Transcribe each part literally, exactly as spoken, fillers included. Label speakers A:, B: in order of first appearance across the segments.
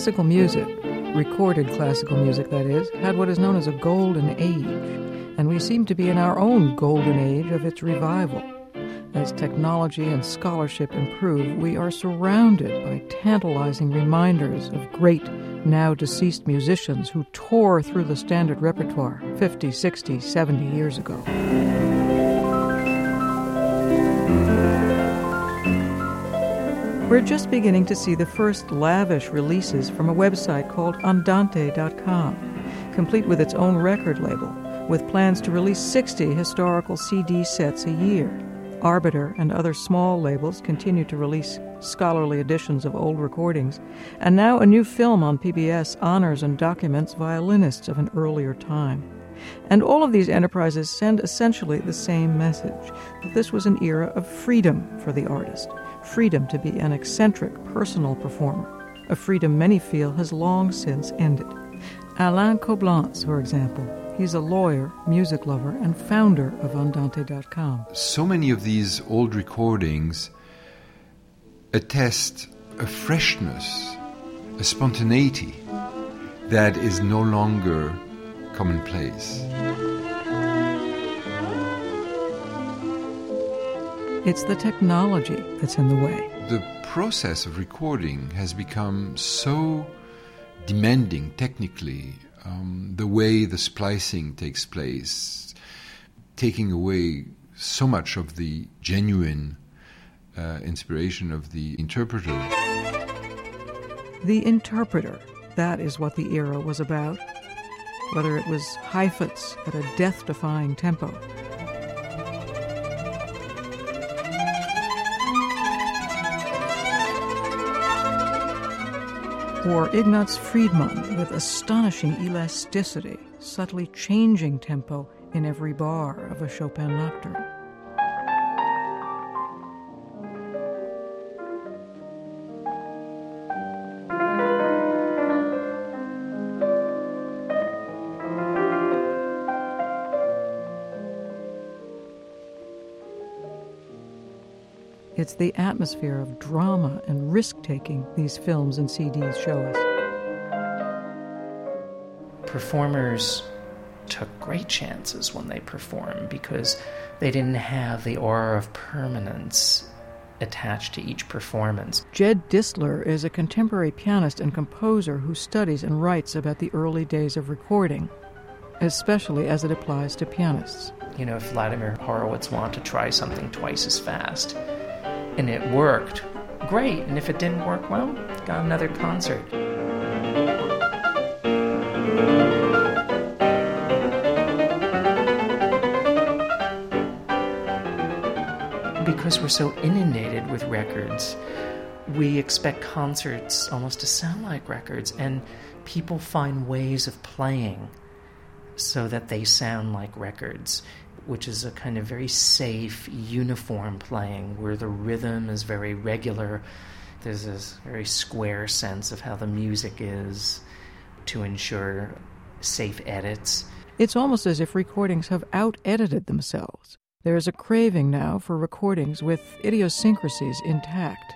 A: Classical music, recorded classical music that is, had what is known as a golden age, and we seem to be in our own golden age of its revival. As technology and scholarship improve, we are surrounded by tantalizing reminders of great, now-deceased musicians who tore through the standard repertoire fifty, sixty, seventy years ago. We're just beginning to see the first lavish releases from a website called Andante dot com, complete with its own record label, with plans to release sixty historical C D sets a year. Arbiter and other small labels continue to release scholarly editions of old recordings, and now a new film on P B S honors and documents violinists of an earlier time. And all of these enterprises send essentially the same message, that this was an era of freedom for the artist, freedom to be an eccentric, personal performer, a freedom many feel has long since ended. Alain Coblentz, for example, he's a lawyer, music lover, and founder of Andante dot com.
B: So many of these old recordings attest a freshness, a spontaneity that is no longer commonplace.
A: It's the technology that's in the way.
B: The process of recording has become so demanding technically. Um, the way the splicing takes place, taking away so much of the genuine uh, inspiration of the interpreter.
A: The interpreter, that is what the era was about. Whether it was Heifetz at a death-defying tempo, or Ignaz Friedman with astonishing elasticity, subtly changing tempo in every bar of a Chopin nocturne. It's the atmosphere of drama and risk-taking these films and C Ds show us.
C: Performers took great chances when they performed because they didn't have the aura of permanence attached to each performance.
A: Jed Disler is a contemporary pianist and composer who studies and writes about the early days of recording, especially as it applies to pianists.
C: You know, if Vladimir Horowitz wanted to try something twice as fast, and it worked, great. And if it didn't work, well, got another concert. Because we're so inundated with records, we expect concerts almost to sound like records, and people find ways of playing so that they sound like records, which is a kind of very safe, uniform playing where the rhythm is very regular. There's this very square sense of how the music is to ensure safe edits.
A: It's almost as if recordings have out-edited themselves. There is a craving now for recordings with idiosyncrasies intact.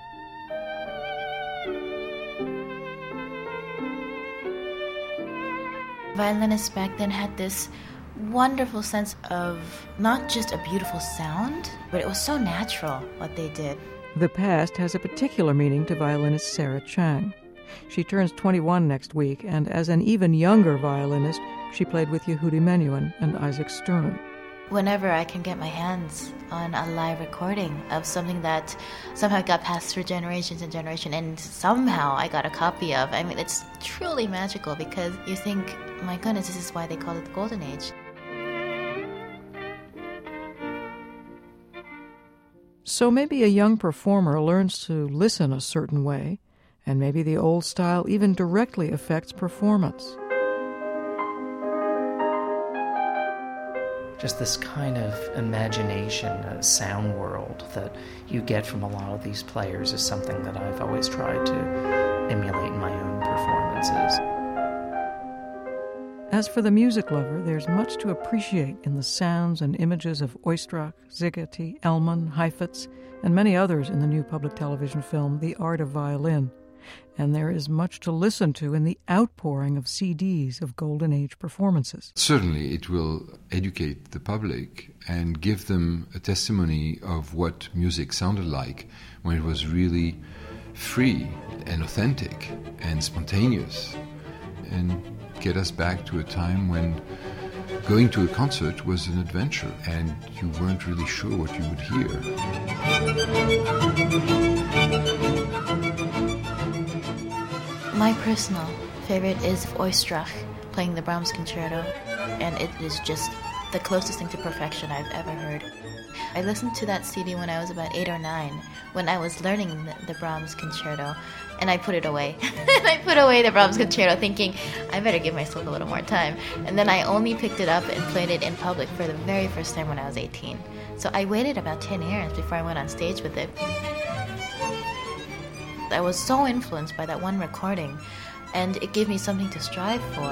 D: Violinists back then had this wonderful sense of not just a beautiful sound, but it was so natural what they did.
A: The past has a particular meaning to violinist Sarah Chang. She turns twenty-one next week, and as an even younger violinist, she played with Yehudi Menuhin and Isaac Stern.
D: Whenever I can get my hands on a live recording of something that somehow got passed through generations and generations, and somehow I got a copy of, I mean, it's truly magical because you think, my goodness, this is why they call it the Golden Age.
A: So maybe a young performer learns to listen a certain way, and maybe the old style even directly affects performance.
C: Just this kind of imagination, a sound world that you get from a lot of these players is something that I've always tried to emulate in my own performances.
A: As for the music lover, there's much to appreciate in the sounds and images of Oistrakh, Szigeti, Elman, Heifetz, and many others in the new public television film The Art of Violin. and there is much to listen to in the outpouring of C Ds of Golden Age performances.
B: Certainly it will educate the public and give them a testimony of what music sounded like when it was really free and authentic and spontaneous, and get us back to a time when going to a concert was an adventure and you weren't really sure what you would hear.
D: My personal favorite is Oistrakh playing the Brahms Concerto, and it is just the closest thing to perfection I've ever heard. I listened to that C D when I was about eight or nine, when I was learning the, the Brahms Concerto, and I put it away. And I put away the Brahms Concerto thinking, I better give myself a little more time. And then I only picked it up and played it in public for the very first time when I was eighteen. So I waited about ten years before I went on stage with it. I was so influenced by that one recording, and it gave me something to strive for.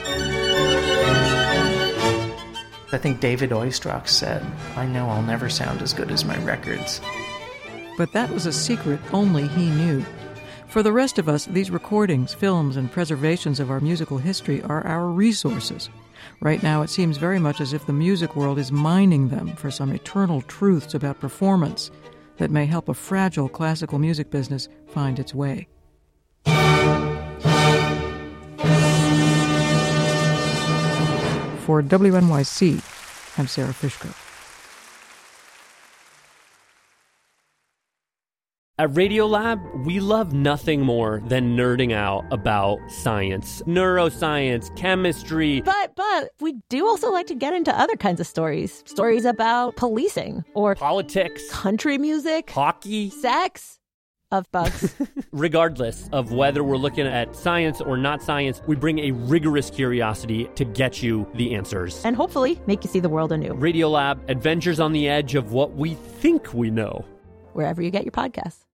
C: I think David Oistrakh said, I know I'll never sound as good as my records.
A: But that was a secret only he knew. For the rest of us, these recordings, films, and preservations of our musical history are our resources. Right now, it seems very much as if the music world is mining them for some eternal truths about performance that may help a fragile classical music business find its way. For W N Y C, I'm Sarah Fishko.
E: At Radiolab, we love nothing more than nerding out about science, neuroscience, chemistry.
F: But, but, we do also like to get into other kinds of stories. Stories about policing, or
E: politics,
F: country music,
E: hockey,
F: sex, of bugs.
E: Regardless of whether we're looking at science or not science, we bring a rigorous curiosity to get you the answers.
F: And hopefully make you see the world anew.
E: Radiolab, adventures on the edge of what we think we know.
F: Wherever you get your podcasts.